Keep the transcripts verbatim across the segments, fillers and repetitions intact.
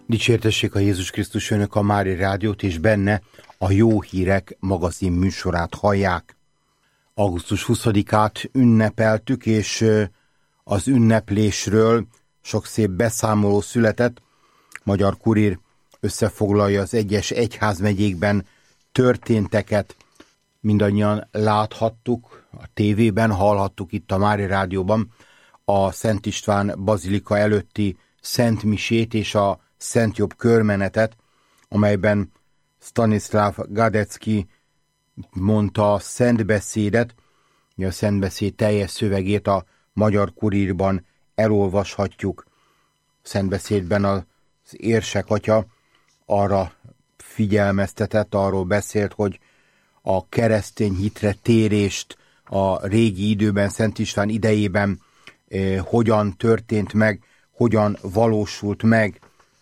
Dicsértessék a Jézus Krisztus, önök a Mária Rádiót, és benne a Jó Hírek magazin műsorát hallják. augusztus huszadikát ünnepeltük, és az ünneplésről sok szép beszámoló született. Magyar Kurír összefoglalja az egyes egyházmegyékben történteket. Mindannyian láthattuk a tévében, hallhattuk itt a Mária Rádióban a Szent István bazilika előtti Szent Misét és a Szent Jobb körmenetet, amelyben Stanislav Gadecki mondta a szentbeszédet. A szentbeszéd teljes szövegét a Magyar Kurírban elolvashatjuk. A szentbeszédben az érsek atya arra figyelmeztetett, arról beszélt, hogy a keresztény hitre térést a régi időben, Szent István idejében eh, hogyan történt meg, hogyan valósult meg.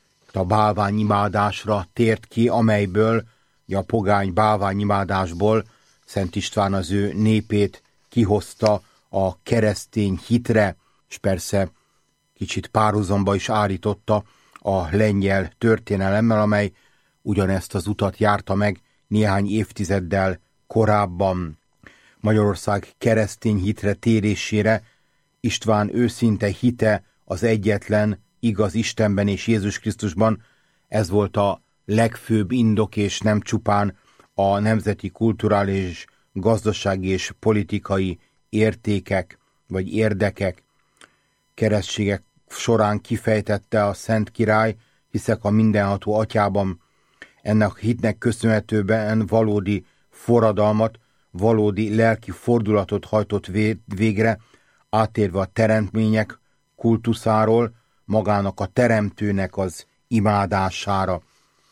A bálványimádásra tért ki, amelyből, a pogány bálványimádásból Szent István az ő népét kihozta a keresztény hitre, és persze kicsit párhuzamba is állította a lengyel történelemmel, amely ugyanezt az utat járta meg néhány évtizeddel korábban. Magyarország keresztény hitre térésére István őszinte hite az egyetlen igaz Istenben és Jézus Krisztusban, ez volt a legfőbb indok, és nem csupán a nemzeti, kulturális, gazdasági és politikai értékek vagy érdekek. Keresztségek során kifejtette a Szent Király, hiszek a mindenható atyában. Ennek hitnek köszönhetően valódi forradalmat, valódi lelki fordulatot hajtott végre, átérve a teremtmények kultuszáról magának a teremtőnek az imádására.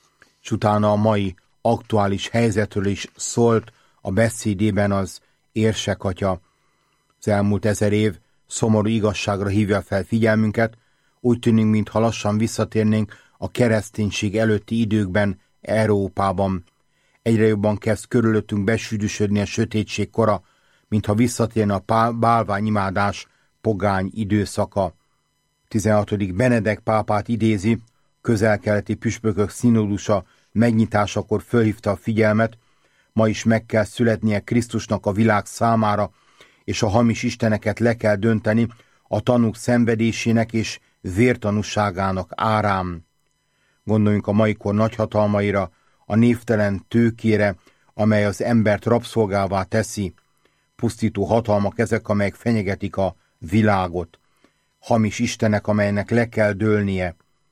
És utána a mai aktuális helyzetről is szólt a beszédében az érsek atya. Az elmúlt ezer év szomorú igazságra hívja fel figyelmünket, úgy tűnik, mintha lassan visszatérnénk a kereszténység előtti időkben Európában. Egyre jobban kezd körülöttünk besűrűsödni a sötétség kora, mintha visszatérne a bálványimádás pogány időszaka. tizenhatodik Benedek pápát idézi, közel-keleti püspökök szinodusa megnyitásakor fölhívta a figyelmet, ma is meg kell születnie Krisztusnak a világ számára, és a hamis isteneket le kell dönteni a tanúk szenvedésének és vértanúságának árán. Gondoljunk a mai kor nagyhatalmaira, a névtelen tőkére, amely az embert rabszolgává teszi. Pusztító hatalmak ezek, amelyek fenyegetik a világot. Hamis istenek, amelynek le kell dőlnie.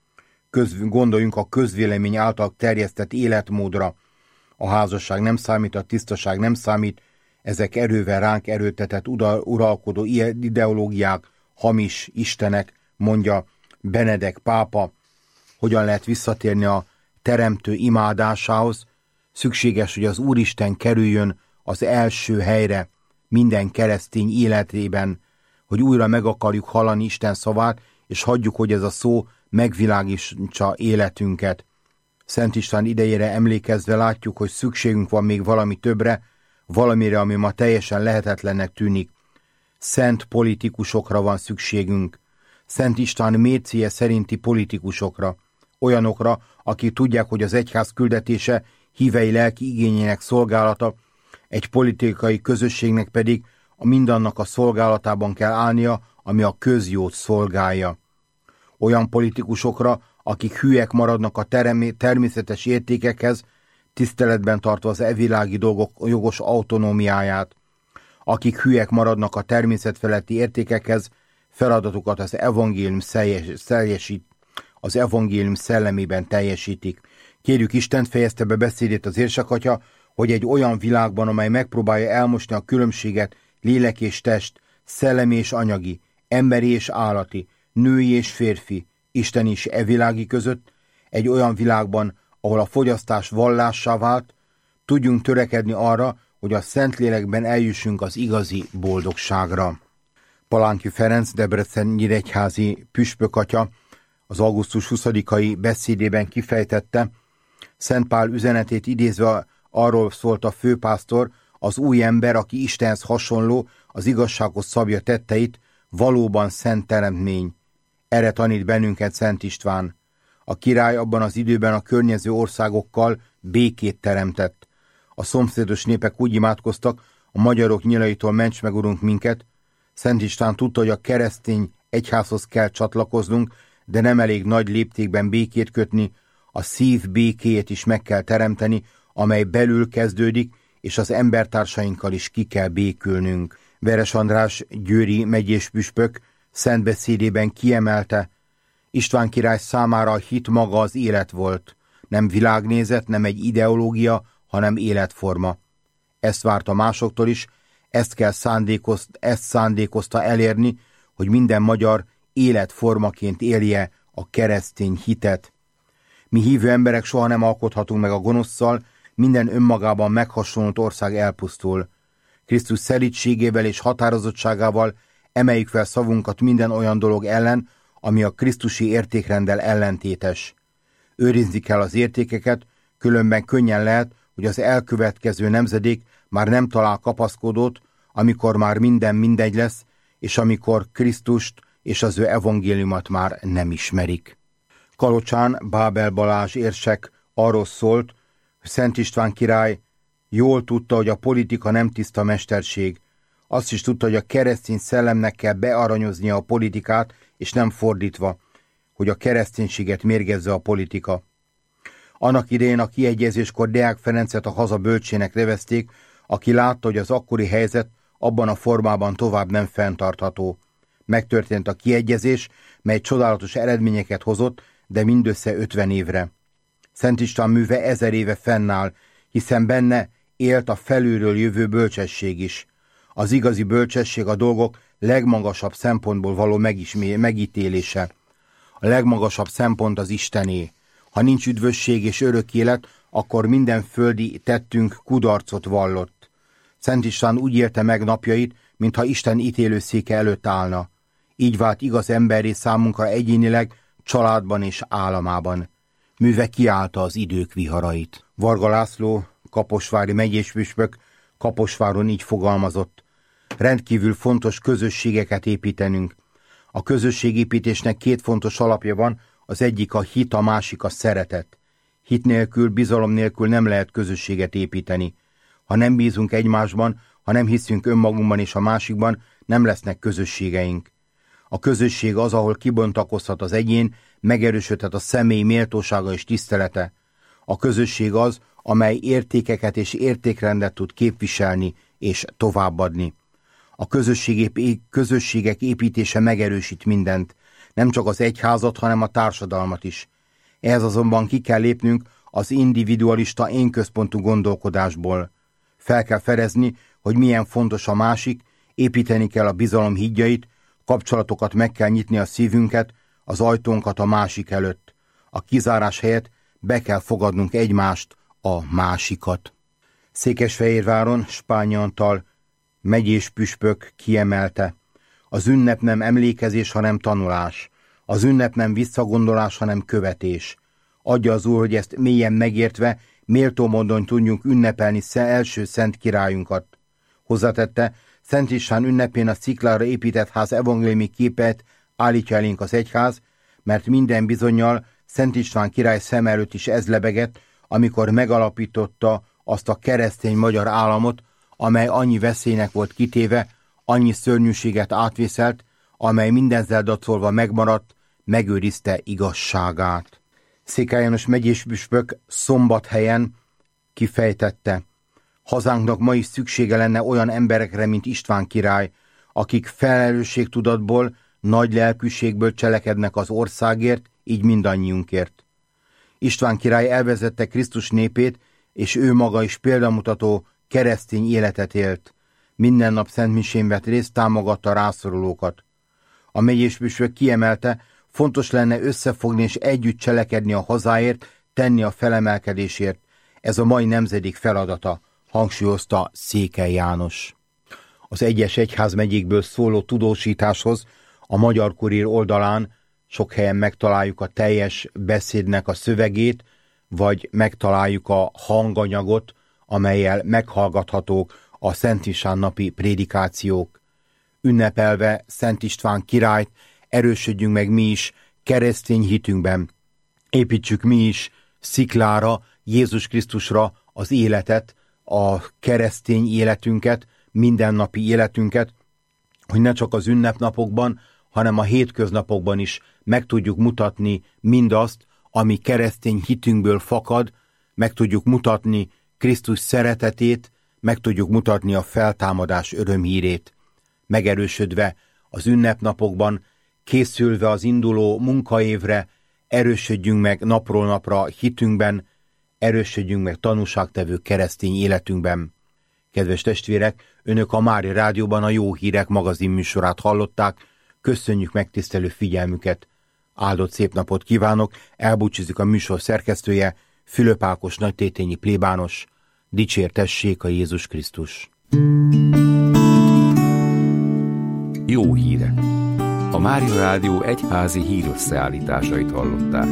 Köz, gondoljunk a közvélemény által terjesztett életmódra. A házasság nem számít, a tisztaság nem számít, ezek erővel ránk erőltetett uralkodó ideológiák, hamis istenek, mondja Benedek pápa. Hogyan lehet visszatérni a teremtő imádásához? Szükséges, hogy az Úristen kerüljön az első helyre minden keresztény életében, hogy újra meg akarjuk hallani Isten szavát, és hagyjuk, hogy ez a szó megvilágítsa életünket. Szent István idejére emlékezve látjuk, hogy szükségünk van még valami többre, valamire, ami ma teljesen lehetetlennek tűnik. Szent politikusokra van szükségünk. Szent István mércéje szerinti politikusokra. Olyanokra, akik tudják, hogy az egyház küldetése hívei lelki igényének szolgálata, egy politikai közösségnek pedig a mindannak a szolgálatában kell állnia, ami a közjót szolgálja. Olyan politikusokra, akik hülyek maradnak a terem- természetes értékekhez, tiszteletben tartva az evilági dolgok jogos autonómiáját. Akik hülyek maradnak a természetfeletti értékekhez, feladatukat az evangélium teljesít, az evangélium szellemében teljesítik. Kérjük Istent, fejezte be beszédét az érsek atya, hogy egy olyan világban, amely megpróbálja elmosni a különbséget lélek és test, szellemi és anyagi, emberi és állati, női és férfi, isteni és evilági között, egy olyan világban, ahol a fogyasztás vallássá vált, tudjunk törekedni arra, hogy a Szentlélekben eljussunk az igazi boldogságra. Palánki Ferenc, Debrecen nyíregyházi püspökatya az augusztus huszadikai beszédében kifejtette, Szent Pál üzenetét idézve arról szólt a főpásztor, az új ember, aki Istenhez hasonló, az igazsághoz szabja tetteit, valóban szent teremtmény. Erre tanít bennünket Szent István. A király abban az időben a környező országokkal békét teremtett. A szomszédos népek úgy imádkoztak, a magyarok nyilaitól ments meg, Urunk, minket. Szent István tudta, hogy a keresztény egyházhoz kell csatlakoznunk, de nem elég nagy léptékben békét kötni, a szív békéjét is meg kell teremteni, amely belül kezdődik, és az embertársainkkal is ki kell békülnünk. Veres András győri megyés püspök szent beszédében kiemelte, István király számára a hit maga az élet volt. Nem világnézet, nem egy ideológia, hanem életforma. Ezt várta másoktól is, ezt, kell szándékoz, ezt szándékozta elérni, hogy minden magyar életformaként élje a keresztény hitet. Mi hívő emberek soha nem alkothatunk meg a gonoszszal, minden önmagában meghasonlott ország elpusztul. Krisztus szelídségével és határozottságával emeljük fel szavunkat minden olyan dolog ellen, ami a krisztusi értékrenddel ellentétes. Őrizni kell az értékeket, különben könnyen lehet, hogy az elkövetkező nemzedék már nem talál kapaszkodót, amikor már minden mindegy lesz, és amikor Krisztust és az ő evangéliumot már nem ismerik. Kalocsán Bábel Balázs érsek arról szólt, hogy Szent István király jól tudta, hogy a politika nem tiszta mesterség. Azt is tudta, hogy a keresztény szellemnek kell bearanyoznia a politikát, és nem fordítva, hogy a kereszténységet mérgezze a politika. Annak idején a kiegyezéskor Deák Ferencet a haza bölcsének nevezték, aki látta, hogy az akkori helyzet abban a formában tovább nem fenntartható. Megtörtént a kiegyezés, mely csodálatos eredményeket hozott, de mindössze ötven évre. Szent István műve ezer éve fennáll, hiszen benne élt a felülről jövő bölcsesség is. Az igazi bölcsesség a dolgok legmagasabb szempontból való megismé- megítélése. A legmagasabb szempont az Istené. Ha nincs üdvösség és örök élet, akkor minden földi tettünk kudarcot vallott. Szent István úgy élte meg napjait, mintha Isten ítélőszéke előtt állna. Így vált igaz emberré számunkra egyénileg, családban és államában. Műve kiállta az idők viharait. Varga László, kaposvári megyéspüspök Kaposváron így fogalmazott. Rendkívül fontos közösségeket építenünk. A közösségépítésnek két fontos alapja van, az egyik a hit, a másik a szeretet. Hit nélkül, bizalom nélkül nem lehet közösséget építeni. Ha nem bízunk egymásban, ha nem hiszünk önmagunkban és a másikban, nem lesznek közösségeink. A közösség az, ahol kibontakozhat az egyén, megerősödhet a személy méltósága és tisztelete. A közösség az, amely értékeket és értékrendet tud képviselni és továbbadni. A közösségek építése megerősít mindent, nem csak az egyházat, hanem a társadalmat is. Ehhez azonban ki kell lépnünk az individualista énközpontú gondolkodásból. Fel kell fedezni, hogy milyen fontos a másik, építeni kell a bizalom hídjait, kapcsolatokat meg kell nyitni a szívünket, az ajtónkat a másik előtt. A kizárás helyett be kell fogadnunk egymást, a másikat. Székesfehérváron Spányi Antal megyés püspök kiemelte. Az ünnep nem emlékezés, hanem tanulás. Az ünnep nem visszagondolás, hanem követés. Adja az Úr, hogy ezt mélyen megértve, méltó módon tudjunk ünnepelni első szent királyunkat. Hozzátette, Szent István ünnepén a sziklára épített ház evangéliumi képet állítja elénk az egyház, mert minden bizonnyal Szent István király szem előtt is ez lebegett, amikor megalapította azt a keresztény magyar államot, amely annyi veszélynek volt kitéve, annyi szörnyűséget átvészelt, amely mindenzel dacolva megmaradt, megőrizte igazságát. Székely János megyéspüspök Szombathelyen kifejtette, hazánknak ma is szüksége lenne olyan emberekre, mint István király, akik felelősségtudatból, nagy lelkűségből cselekednek az országért, így mindannyiunkért. István király elvezette Krisztus népét, és ő maga is példamutató keresztény életet élt. Minden nap szentmisén vett részt, támogatta a rászorulókat. A megyéspüspök kiemelte, fontos lenne összefogni és együtt cselekedni a hazáért, tenni a felemelkedésért. Ez a mai nemzedék feladata, hangsúlyozta Székely János. Az egyes egyházmegyékből szóló tudósításhoz a Magyar Kurír oldalán sok helyen megtaláljuk a teljes beszédnek a szövegét, vagy megtaláljuk a hanganyagot, amellyel meghallgathatók a Szent István napi prédikációk. Ünnepelve Szent István királyt, erősödjünk meg mi is keresztény hitünkben. építsük mi is sziklára, Jézus Krisztusra az életet, a keresztény életünket, mindennapi életünket, hogy ne csak az ünnepnapokban, hanem a hétköznapokban is meg tudjuk mutatni mindazt, ami keresztény hitünkből fakad, meg tudjuk mutatni Krisztus szeretetét, meg tudjuk mutatni a feltámadás örömhírét. Megerősödve az ünnepnapokban, készülve az induló munkaévre, erősödjünk meg napról napra hitünkben, erősödjünk meg tanúságtevő keresztény életünkben. Kedves testvérek, önök a Mária Rádióban a Jó Hírek magazin műsorát hallották. Köszönjük megtisztelő figyelmüket. Áldott szép napot kívánok, elbúcsúzik a műsor szerkesztője, Fülöp Ákos nagytétényi plébános. Dicsértessék a Jézus Krisztus! Jó hírek! A Mária Rádió egyházi hírösszeállításait hallották.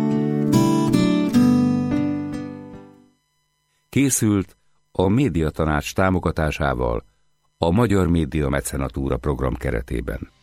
Készült a Médiatanács támogatásával a Magyar Média Mecenatúra program keretében.